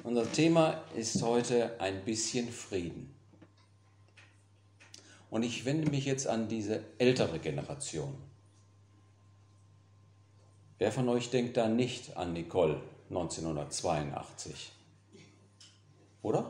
Unser Thema ist heute ein bisschen Frieden. Und ich wende mich jetzt an diese ältere Generation. Wer von euch denkt da nicht an Nicole 1982? Oder?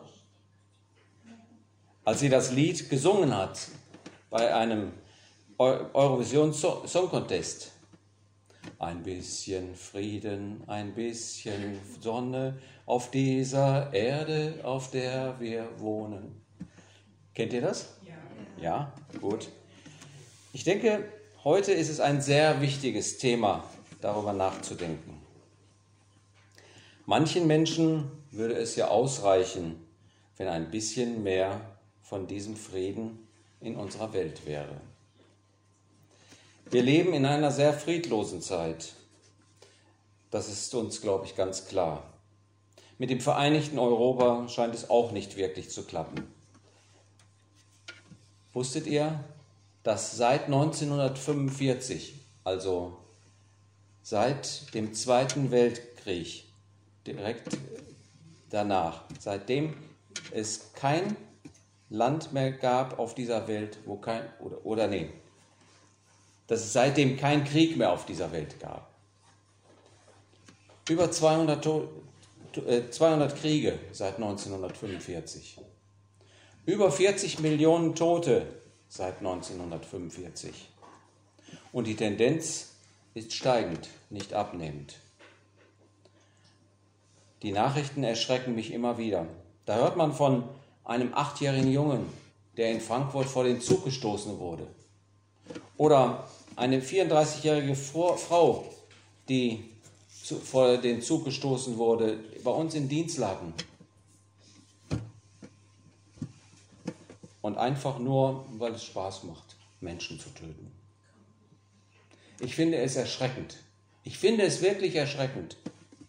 Als sie das Lied gesungen hat bei einem Eurovision Song Contest. Ein bisschen Frieden, ein bisschen Sonne auf dieser Erde, auf der wir wohnen. Kennt ihr das? Ja, gut. Ich denke, heute ist es ein sehr wichtiges Thema, darüber nachzudenken. Manchen Menschen würde es ja ausreichen, wenn ein bisschen mehr von diesem Frieden in unserer Welt wäre. Wir leben in einer sehr friedlosen Zeit. Das ist uns, glaube ich, ganz klar. Mit dem vereinigten Europa scheint es auch nicht wirklich zu klappen. Wusstet ihr, dass seit 1945, also seit dem Zweiten Weltkrieg, direkt danach, seitdem es kein Land mehr gab auf dieser Welt, wo dass es seitdem keinen Krieg mehr auf dieser Welt gab. Über 200 Kriege seit 1945. Über 40 Millionen Tote seit 1945. Und die Tendenz ist steigend, nicht abnehmend. Die Nachrichten erschrecken mich immer wieder. Da hört man von einem 8-jährigen Jungen, der in Frankfurt vor den Zug gestoßen wurde. Oder eine 34-jährige Frau, die vor den Zug gestoßen wurde, bei uns in Dienstlaken. Und einfach nur, weil es Spaß macht, Menschen zu töten. Ich finde es erschreckend. Ich finde es wirklich erschreckend.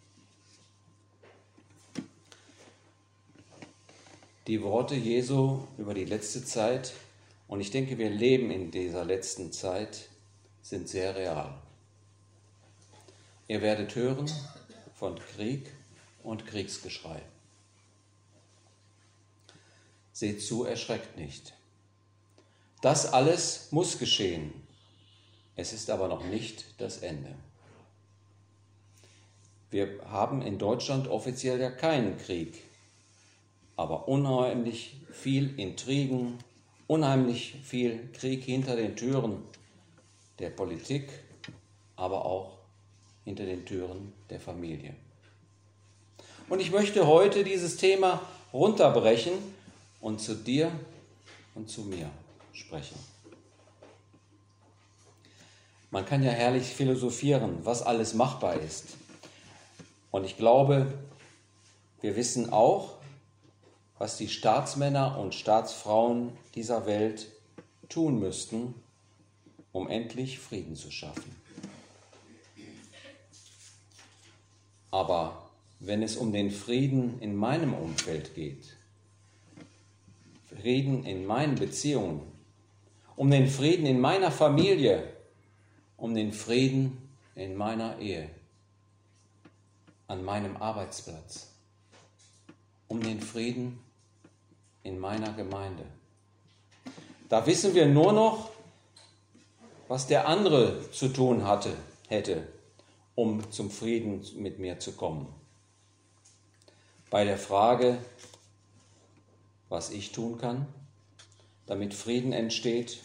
Die Worte Jesu über die letzte Zeit, und ich denke, wir leben in dieser letzten Zeit, sind sehr real. Ihr werdet hören von Krieg und Kriegsgeschrei. Seht zu, erschreckt nicht. Das alles muss geschehen. Es ist aber noch nicht das Ende. Wir haben in Deutschland offiziell ja keinen Krieg, aber unheimlich viel Intrigen, unheimlich viel Krieg hinter den Türen der Politik, aber auch hinter den Türen der Familie. Und ich möchte heute dieses Thema runterbrechen und zu dir und zu mir sprechen. Man kann ja herrlich philosophieren, was alles machbar ist. Und ich glaube, wir wissen auch, was die Staatsmänner und Staatsfrauen dieser Welt tun müssten, um endlich Frieden zu schaffen. Aber wenn es um den Frieden in meinem Umfeld geht, Frieden in meinen Beziehungen, um den Frieden in meiner Familie, um den Frieden in meiner Ehe, an meinem Arbeitsplatz, um den Frieden in meiner Gemeinde. Da wissen wir nur noch, was der andere zu tun hätte, um zum Frieden mit mir zu kommen. Bei der Frage, was ich tun kann, damit Frieden entsteht,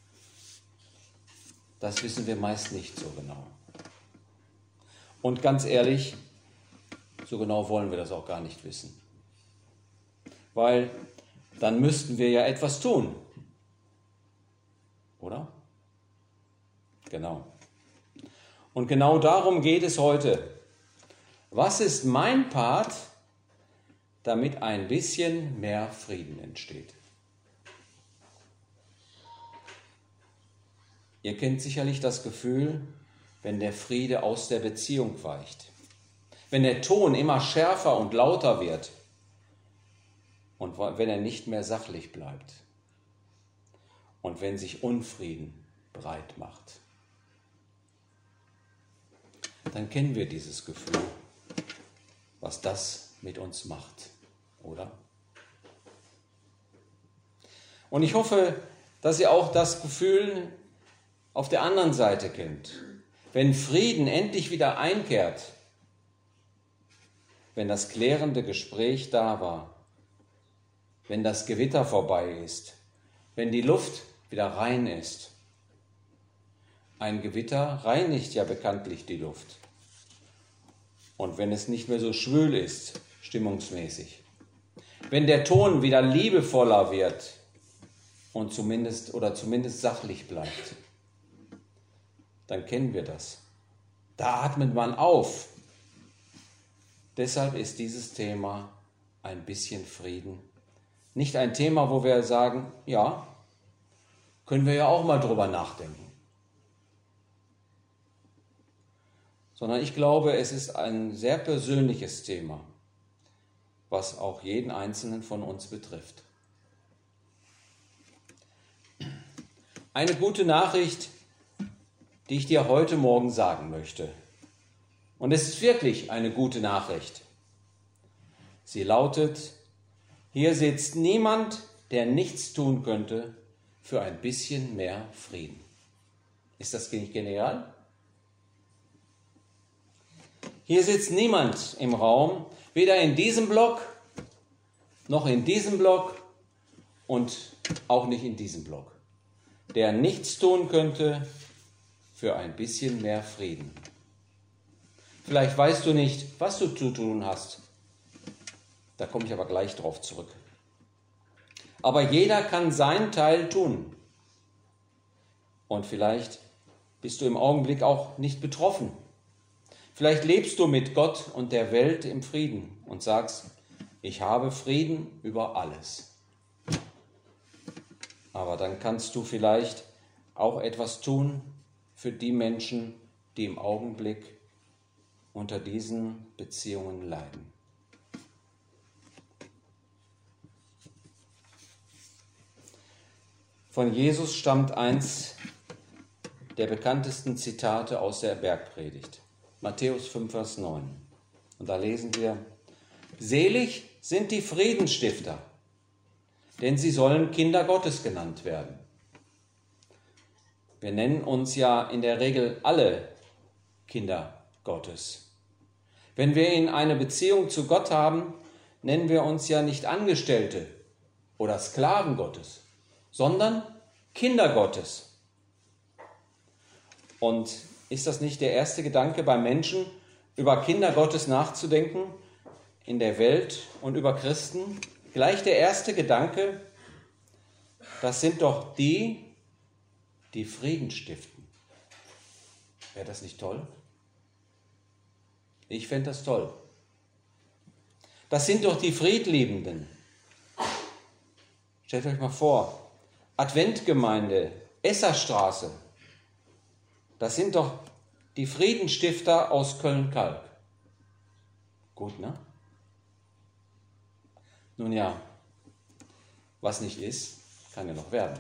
das wissen wir meist nicht so genau. Und ganz ehrlich, so genau wollen wir das auch gar nicht wissen. Weil dann müssten wir ja etwas tun. Oder? Genau. Und genau darum geht es heute. Was ist mein Part, damit ein bisschen mehr Frieden entsteht? Ihr kennt sicherlich das Gefühl, wenn der Friede aus der Beziehung weicht. Wenn der Ton immer schärfer und lauter wird und wenn er nicht mehr sachlich bleibt und wenn sich Unfrieden breit macht. Dann kennen wir dieses Gefühl, was das mit uns macht, oder? Und ich hoffe, dass ihr auch das Gefühl auf der anderen Seite kennt. Wenn Frieden endlich wieder einkehrt, wenn das klärende Gespräch da war, wenn das Gewitter vorbei ist, wenn die Luft wieder rein ist. Ein Gewitter reinigt ja bekanntlich die Luft. Und wenn es nicht mehr so schwül ist, stimmungsmäßig. Wenn der Ton wieder liebevoller wird und zumindest sachlich bleibt, dann kennen wir das. Da atmet man auf. Deshalb ist dieses Thema ein bisschen Frieden nicht ein Thema, wo wir sagen, ja, können wir ja auch mal drüber nachdenken. Sondern ich glaube, es ist ein sehr persönliches Thema, was auch jeden Einzelnen von uns betrifft. Eine gute Nachricht, die ich dir heute Morgen sagen möchte. Und es ist wirklich eine gute Nachricht. Sie lautet: Hier sitzt niemand, der nichts tun könnte für ein bisschen mehr Frieden. Ist das nicht genial? Hier sitzt niemand im Raum, weder in diesem Block, noch in diesem Block und auch nicht in diesem Block, der nichts tun könnte für ein bisschen mehr Frieden. Vielleicht weißt du nicht, was du zu tun hast. Da komme ich aber gleich drauf zurück. Aber jeder kann seinen Teil tun. Und vielleicht bist du im Augenblick auch nicht betroffen. Vielleicht lebst du mit Gott und der Welt im Frieden und sagst, ich habe Frieden über alles. Aber dann kannst du vielleicht auch etwas tun für die Menschen, die im Augenblick unter diesen Beziehungen leiden. Von Jesus stammt eins der bekanntesten Zitate aus der Bergpredigt. Matthäus 5, Vers 9. Und da lesen wir: Selig sind die Friedensstifter, denn sie sollen Kinder Gottes genannt werden. Wir nennen uns ja in der Regel alle Kinder Gottes. Wenn wir in eine Beziehung zu Gott haben, nennen wir uns ja nicht Angestellte oder Sklaven Gottes, sondern Kinder Gottes. Und ist das nicht der erste Gedanke beim Menschen, über Kinder Gottes nachzudenken in der Welt und über Christen? Gleich der erste Gedanke, das sind doch die, die Frieden stiften. Wäre das nicht toll? Ich fände das toll. Das sind doch die Friedliebenden. Stellt euch mal vor, Adventgemeinde, Esserstraße, das sind doch die Friedensstifter aus Köln-Kalk. Gut, ne? Nun ja, was nicht ist, kann ja noch werden.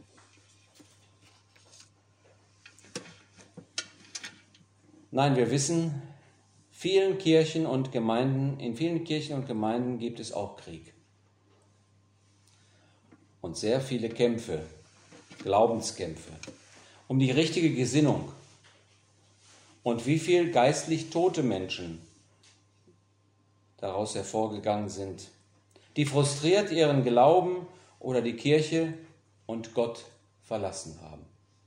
Nein, wir wissen, in vielen Kirchen und Gemeinden gibt es auch Krieg. Und sehr viele Kämpfe, Glaubenskämpfe, um die richtige Gesinnung. Und wie viel geistlich tote Menschen daraus hervorgegangen sind, die frustriert ihren Glauben oder die Kirche und Gott verlassen haben.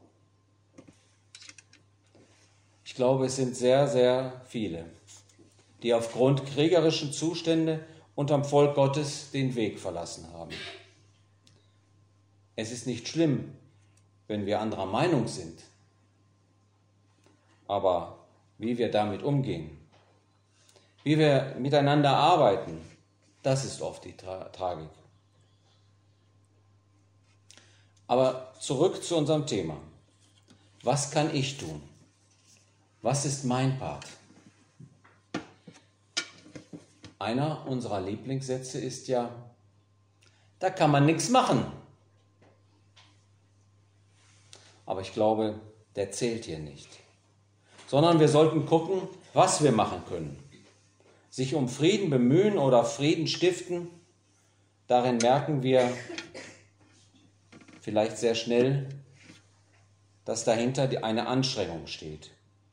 Ich glaube, es sind sehr, sehr viele, die aufgrund kriegerischen Zustände unterm Volk Gottes den Weg verlassen haben. Es ist nicht schlimm, wenn wir anderer Meinung sind. Aber wie wir damit umgehen, wie wir miteinander arbeiten, das ist oft die Tragik. Aber zurück zu unserem Thema. Was kann ich tun? Was ist mein Part? Einer unserer Lieblingssätze ist ja, da kann man nichts machen. Aber ich glaube, der zählt hier nicht. Sondern wir sollten gucken, was wir machen können. sich um Frieden bemühen oder Frieden stiften, darin merken wir vielleicht sehr schnell, dass dahinter eine Anstrengung steht.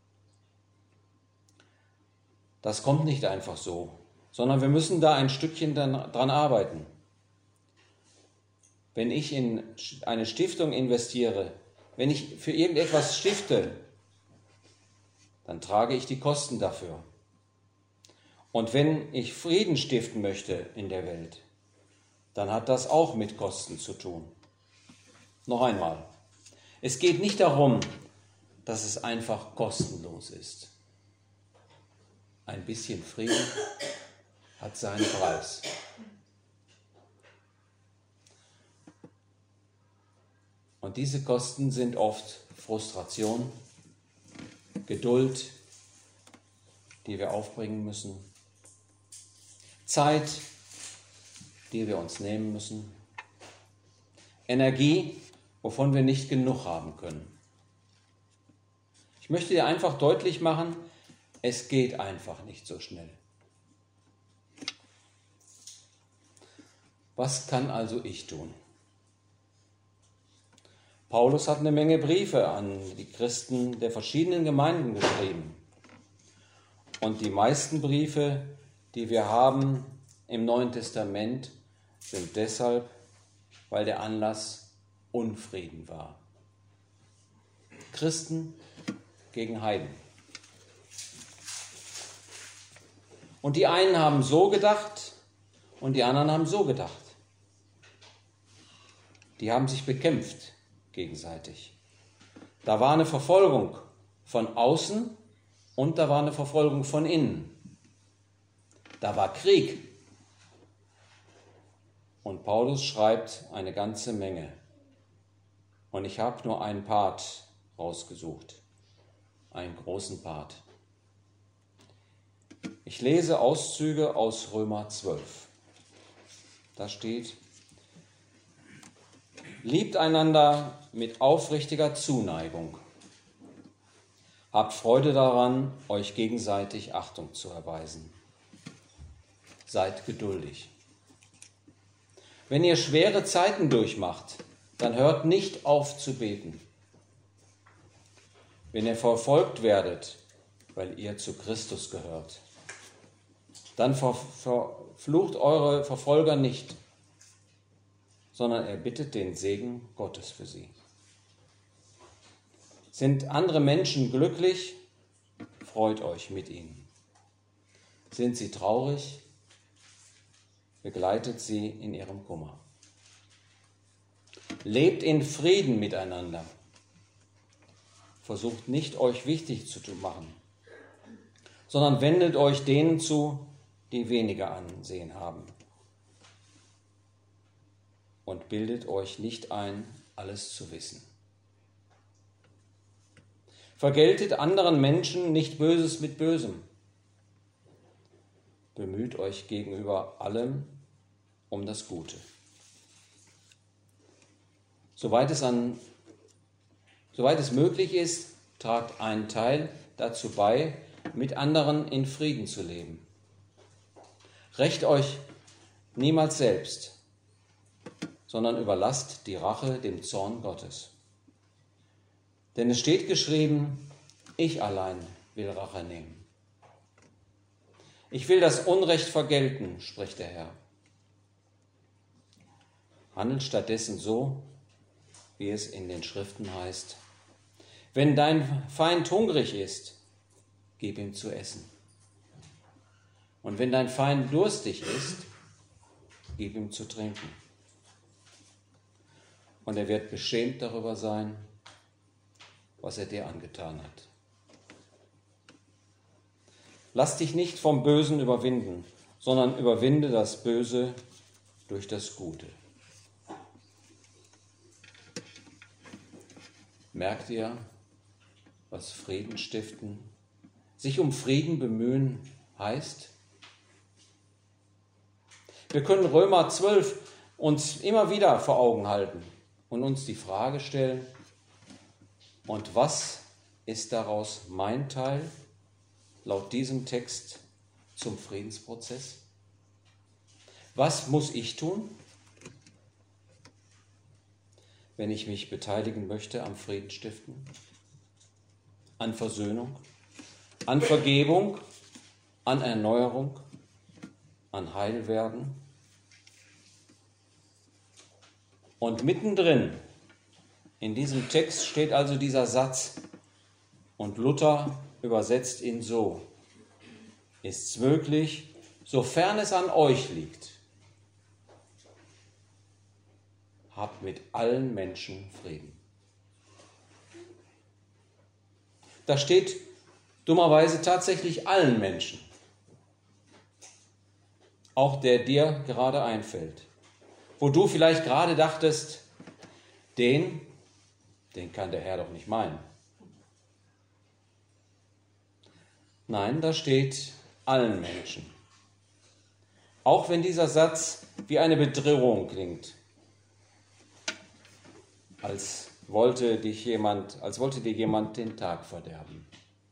Das kommt nicht einfach so, sondern wir müssen da ein Stückchen dran arbeiten. Wenn ich in eine Stiftung investiere, wenn ich für irgendetwas stifte, dann trage ich die Kosten dafür. Und wenn ich Frieden stiften möchte in der Welt, dann hat das auch mit Kosten zu tun. Noch einmal, es geht nicht darum, dass es einfach kostenlos ist. Ein bisschen Frieden hat seinen Preis. Und diese Kosten sind oft Frustration, Geduld, die wir aufbringen müssen, Zeit, die wir uns nehmen müssen, Energie, wovon wir nicht genug haben können. Ich möchte dir einfach deutlich machen, es geht einfach nicht so schnell. Was kann also ich tun? Paulus hat eine Menge Briefe an die Christen der verschiedenen Gemeinden geschrieben. Und die meisten Briefe, die wir haben im Neuen Testament, sind deshalb, weil der Anlass Unfrieden war. Christen gegen Heiden. Und die einen haben so gedacht und die anderen haben so gedacht. Die haben sich bekämpft gegenseitig. Da war eine Verfolgung von außen und da war eine Verfolgung von innen. Da war Krieg. Und Paulus schreibt eine ganze Menge. Und ich habe nur einen Part rausgesucht, einen großen Part. Ich lese Auszüge aus Römer 12. Da steht: Liebt einander mit aufrichtiger Zuneigung. Habt Freude daran, euch gegenseitig Achtung zu erweisen. Seid geduldig. Wenn ihr schwere Zeiten durchmacht, dann hört nicht auf zu beten. Wenn ihr verfolgt werdet, weil ihr zu Christus gehört, dann verflucht eure Verfolger nicht, sondern erbittet den Segen Gottes für sie. Sind andere Menschen glücklich? Freut euch mit ihnen. Sind sie traurig? Begleitet sie in ihrem Kummer. Lebt in Frieden miteinander. Versucht nicht, euch wichtig zu machen, sondern wendet euch denen zu, die weniger Ansehen haben. Und bildet euch nicht ein, alles zu wissen. Vergeltet anderen Menschen nicht Böses mit Bösem. Bemüht euch gegenüber allem um das Gute. Soweit es möglich ist, tragt einen Teil dazu bei, mit anderen in Frieden zu leben. Rächt euch niemals selbst, sondern überlasst die Rache dem Zorn Gottes. Denn es steht geschrieben, ich allein will Rache nehmen. Ich will das Unrecht vergelten, spricht der Herr. Handelt stattdessen so, wie es in den Schriften heißt: Wenn dein Feind hungrig ist, gib ihm zu essen. Und wenn dein Feind durstig ist, gib ihm zu trinken. Und er wird beschämt darüber sein, was er dir angetan hat. Lass dich nicht vom Bösen überwinden, sondern überwinde das Böse durch das Gute. Merkt ihr, was Frieden stiften, sich um Frieden bemühen heißt? Wir können Römer 12 uns immer wieder vor Augen halten und uns die Frage stellen: Und was ist daraus mein Teil, laut diesem Text zum Friedensprozess? Was muss ich tun, wenn ich mich beteiligen möchte am Friedensstiften, an Versöhnung, an Vergebung, an Erneuerung, an Heilwerden? Und mittendrin in diesem Text steht also dieser Satz, und Luther übersetzt ihn so: Ist's möglich, sofern es an euch liegt, habt mit allen Menschen Frieden. Da steht dummerweise tatsächlich allen Menschen, auch der dir gerade einfällt, wo du vielleicht gerade dachtest, den kann der Herr doch nicht meinen. Nein, da steht allen Menschen. Auch wenn dieser Satz wie eine Bedrohung klingt, als wollte dir jemand den Tag verderben.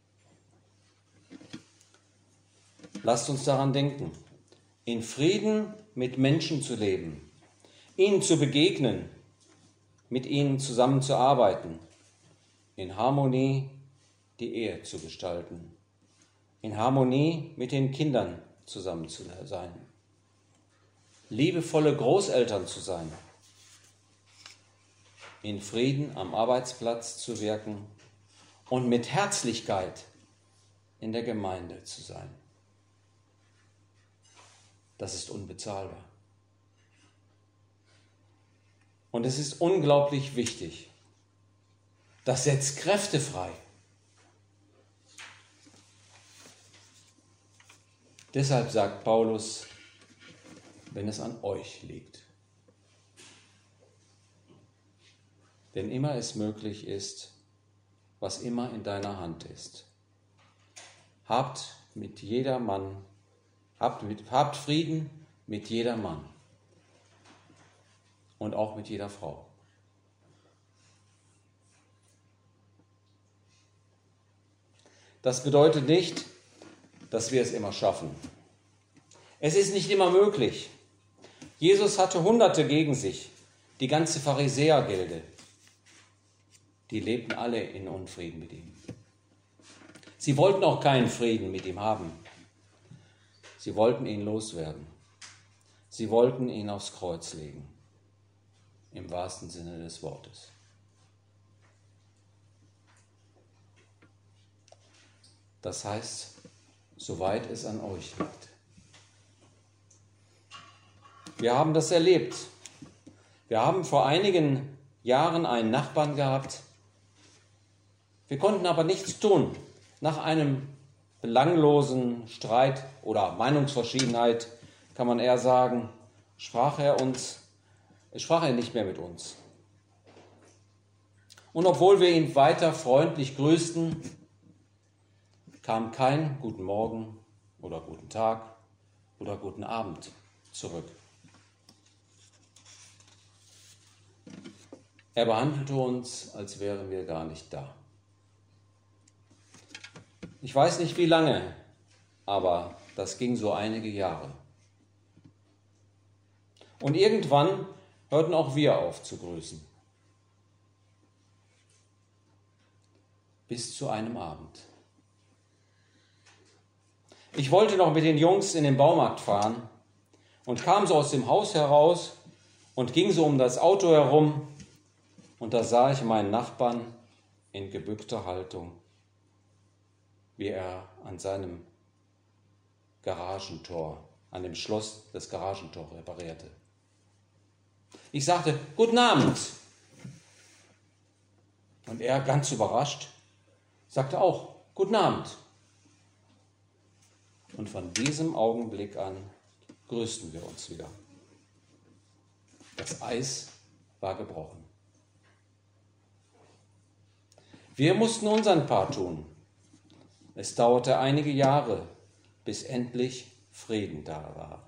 Lasst uns daran denken, in Frieden mit Menschen zu leben, ihnen zu begegnen, mit ihnen zusammenzuarbeiten, in Harmonie die Ehe zu gestalten, in Harmonie mit den Kindern zusammen zu sein, liebevolle Großeltern zu sein, in Frieden am Arbeitsplatz zu wirken und mit Herzlichkeit in der Gemeinde zu sein. Das ist unbezahlbar. Und es ist unglaublich wichtig. Das setzt Kräfte frei. Deshalb sagt Paulus, wenn es an euch liegt. Denn immer es möglich ist, was immer in deiner Hand ist. Habt Frieden mit jedermann und auch mit jeder Frau. Das bedeutet nicht, dass wir es immer schaffen. Es ist nicht immer möglich. Jesus hatte Hunderte gegen sich, die ganze Pharisäergilde. Die lebten alle in Unfrieden mit ihm. Sie wollten auch keinen Frieden mit ihm haben. Sie wollten ihn loswerden. Sie wollten ihn aufs Kreuz legen. Im wahrsten Sinne des Wortes. Das heißt, soweit es an euch liegt. Wir haben das erlebt. Wir haben vor einigen Jahren einen Nachbarn gehabt. Wir konnten aber nichts tun. Nach einem belanglosen Streit oder Meinungsverschiedenheit, kann man eher sagen, sprach er nicht mehr mit uns. Und obwohl wir ihn weiter freundlich grüßten, kam kein Guten Morgen oder Guten Tag oder Guten Abend zurück. Er behandelte uns, als wären wir gar nicht da. Ich weiß nicht wie lange, aber das ging so einige Jahre. Und irgendwann hörten auch wir auf zu grüßen. Bis zu einem Abend. Ich wollte noch mit den Jungs in den Baumarkt fahren und kam so aus dem Haus heraus und ging so um das Auto herum und da sah ich meinen Nachbarn in gebückter Haltung, wie er an seinem Garagentor, an dem Schloss des Garagentors reparierte. Ich sagte, Guten Abend. Und er, ganz überrascht, sagte auch, Guten Abend. Und von diesem Augenblick an grüßten wir uns wieder. Das Eis war gebrochen. Wir mussten unseren Part tun. Es dauerte einige Jahre, bis endlich Frieden da war.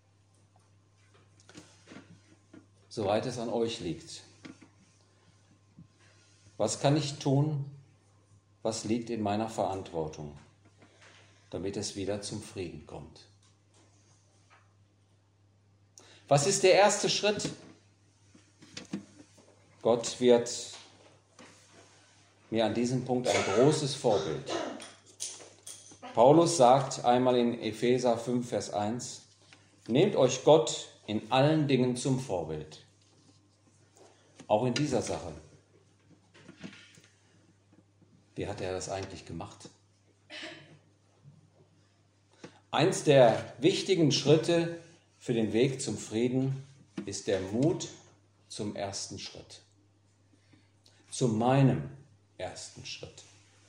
Soweit es an euch liegt. Was kann ich tun? Was liegt in meiner Verantwortung? damit es wieder zum Frieden kommt. Was ist der erste Schritt? Gott wird mir an diesem Punkt ein großes Vorbild. Paulus sagt einmal in Epheser 5, Vers 1, nehmt euch Gott in allen Dingen zum Vorbild. Auch in dieser Sache. Wie hat er das eigentlich gemacht? Eins der wichtigen Schritte für den Weg zum Frieden ist der Mut zum ersten Schritt. Zu meinem ersten Schritt.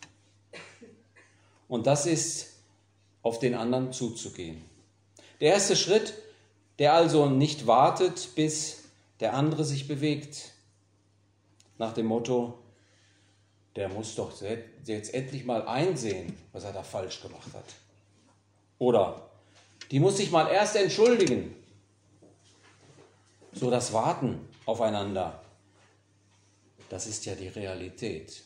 Und das ist, auf den anderen zuzugehen. Der erste Schritt, der also nicht wartet, bis der andere sich bewegt. Nach dem Motto, der muss doch jetzt endlich mal einsehen, was er da falsch gemacht hat. Oder, die muss sich mal erst entschuldigen. So das Warten aufeinander, das ist ja die Realität.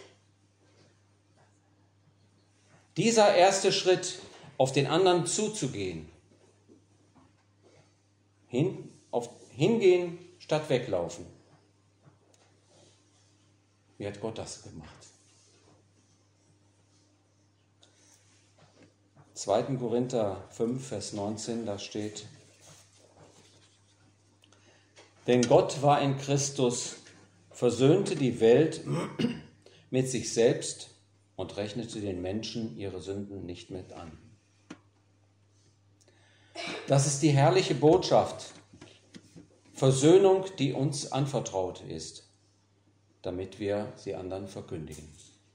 Dieser erste Schritt, auf den anderen zuzugehen, hingehen statt weglaufen. Wie hat Gott das gemacht? 2. Korinther 5, Vers 19, da steht, denn Gott war in Christus, versöhnte die Welt mit sich selbst und rechnete den Menschen ihre Sünden nicht mit an. Das ist die herrliche Botschaft, Versöhnung, die uns anvertraut ist, damit wir sie anderen verkündigen.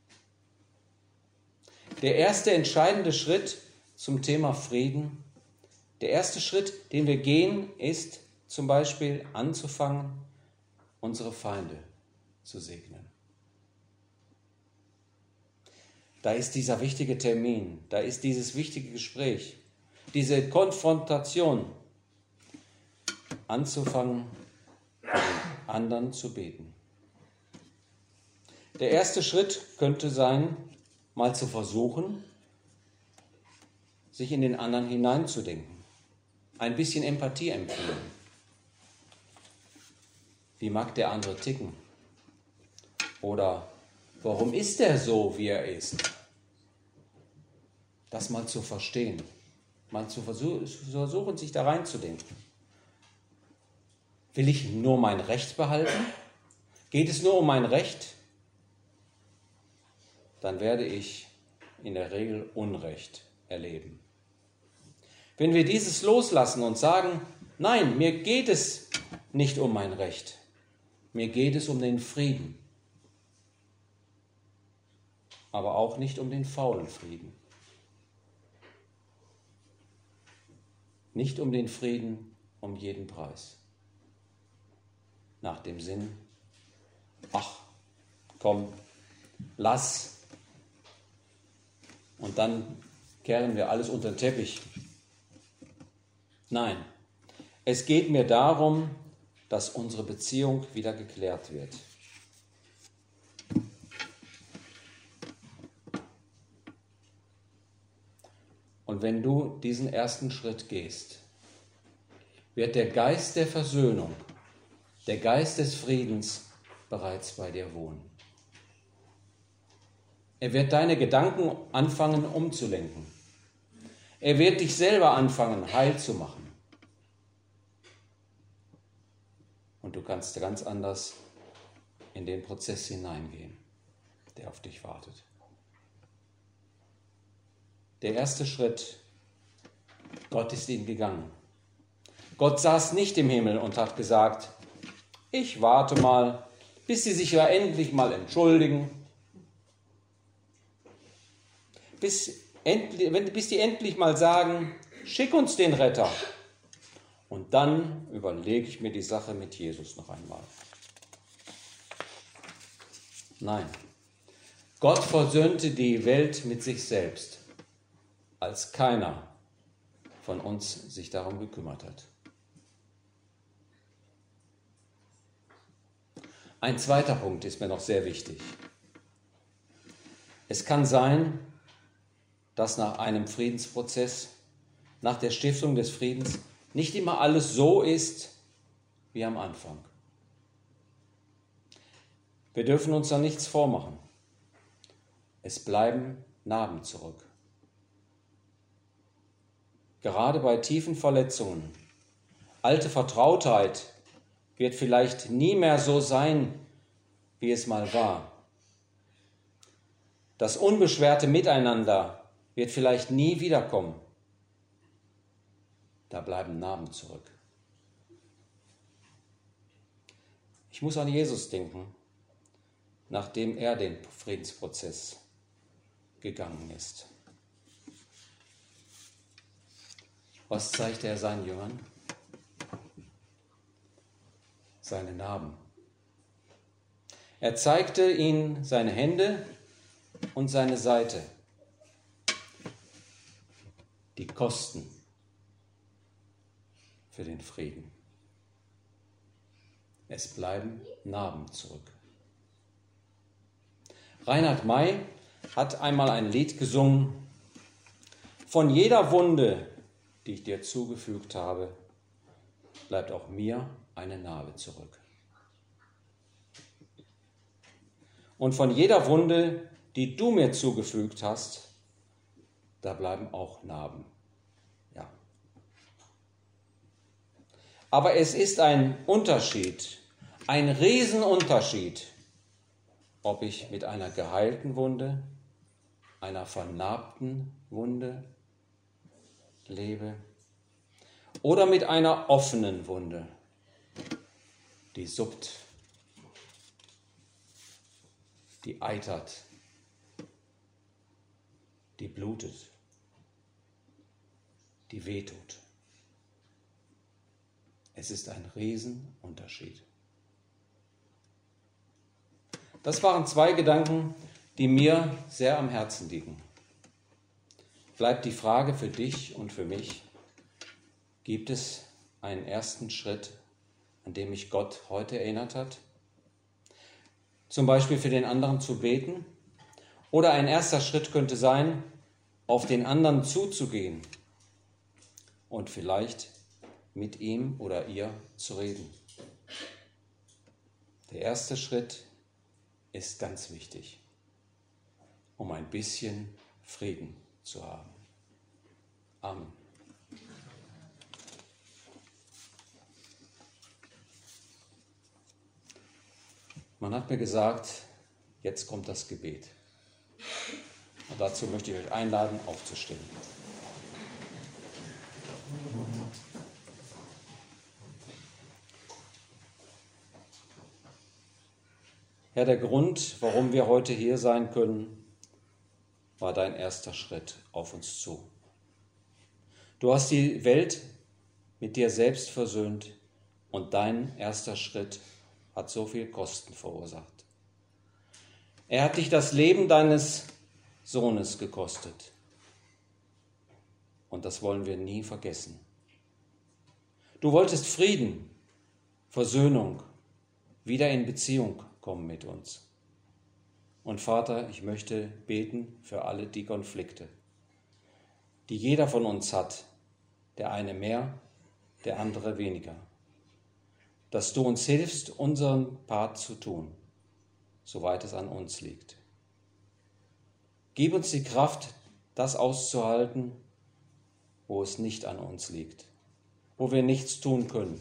Der erste entscheidende Schritt zum Thema Frieden, der erste Schritt, den wir gehen, ist zum Beispiel anzufangen, unsere Feinde zu segnen. Da ist dieser wichtige Termin, da ist dieses wichtige Gespräch, diese Konfrontation, anzufangen, für den anderen zu beten. Der erste Schritt könnte sein, mal zu versuchen, sich in den anderen hineinzudenken, ein bisschen Empathie empfinden. Wie mag der andere ticken? Oder warum ist er so, wie er ist? Das mal zu verstehen, mal zu versuchen, sich da reinzudenken. Will ich nur mein Recht behalten? Geht es nur um mein Recht? Dann werde ich in der Regel Unrecht erleben. Wenn wir dieses loslassen und sagen, nein, mir geht es nicht um mein Recht, mir geht es um den Frieden, aber auch nicht um den faulen Frieden. Nicht um den Frieden um jeden Preis. Nach dem Sinn, ach, komm, lass. Und dann kehren wir alles unter den Teppich. Nein, es geht mir darum, dass unsere Beziehung wieder geklärt wird. Und wenn du diesen ersten Schritt gehst, wird der Geist der Versöhnung, der Geist des Friedens bereits bei dir wohnen. Er wird deine Gedanken anfangen umzulenken. Er wird dich selber anfangen heil zu machen. Und du kannst ganz anders in den Prozess hineingehen, der auf dich wartet. Der erste Schritt, Gott ist ihn gegangen. Gott saß nicht im Himmel und hat gesagt, ich warte mal, bis sie sich ja endlich mal entschuldigen, bis die endlich mal sagen, schick uns den Retter. Und dann überlege ich mir die Sache mit Jesus noch einmal. Nein, Gott versöhnte die Welt mit sich selbst, als keiner von uns sich darum gekümmert hat. Ein zweiter Punkt ist mir noch sehr wichtig. Es kann sein, dass nach einem Friedensprozess, nach der Stiftung des Friedens, nicht immer alles so ist wie am Anfang. Wir dürfen uns da nichts vormachen. Es bleiben Narben zurück. Gerade bei tiefen Verletzungen. Alte Vertrautheit wird vielleicht nie mehr so sein, wie es mal war. Das unbeschwerte Miteinander wird vielleicht nie wiederkommen. Da bleiben Narben zurück. Ich muss an Jesus denken, nachdem er den Friedensprozess gegangen ist. Was zeigte er seinen Jüngern? Seine Narben. Er zeigte ihnen seine Hände und seine Seite. Die Kosten für den Frieden. Es bleiben Narben zurück. Reinhard May hat einmal ein Lied gesungen: Von jeder Wunde, die ich dir zugefügt habe, bleibt auch mir eine Narbe zurück. Und von jeder Wunde, die du mir zugefügt hast, da bleiben auch Narben. Ja. Aber es ist ein Unterschied, ein Riesenunterschied, ob ich mit einer geheilten Wunde, einer vernarbten Wunde lebe oder mit einer offenen Wunde, die suppt, die eitert, die blutet, die wehtut. Es ist ein Riesenunterschied. Das waren 2 Gedanken, die mir sehr am Herzen liegen. Bleibt die Frage für dich und für mich: Gibt es einen ersten Schritt, an dem mich Gott heute erinnert hat? Zum Beispiel für den anderen zu beten? Oder ein erster Schritt könnte sein, auf den anderen zuzugehen und vielleicht mit ihm oder ihr zu reden. Der erste Schritt ist ganz wichtig, um ein bisschen Frieden zu haben. Amen. Man hat mir gesagt, jetzt kommt das Gebet. Und dazu möchte ich euch einladen, aufzustehen. Herr, der Grund, warum wir heute hier sein können, war dein erster Schritt auf uns zu. Du hast die Welt mit dir selbst versöhnt und dein erster Schritt hat so viel Kosten verursacht. Er hat dich das Leben deines Sohnes gekostet. Und das wollen wir nie vergessen. Du wolltest Frieden, Versöhnung, wieder in Beziehung kommen mit uns. Und Vater, ich möchte beten für alle die Konflikte, die jeder von uns hat, der eine mehr, der andere weniger. Dass du uns hilfst, unseren Part zu tun, soweit es an uns liegt. Gib uns die Kraft, das auszuhalten, wo es nicht an uns liegt, wo wir nichts tun können.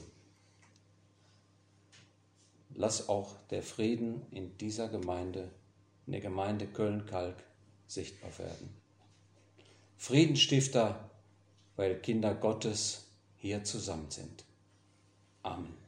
Lass auch der Frieden in dieser Gemeinde, in der Gemeinde Köln-Kalk, sichtbar werden. Friedensstifter, weil Kinder Gottes hier zusammen sind. Amen.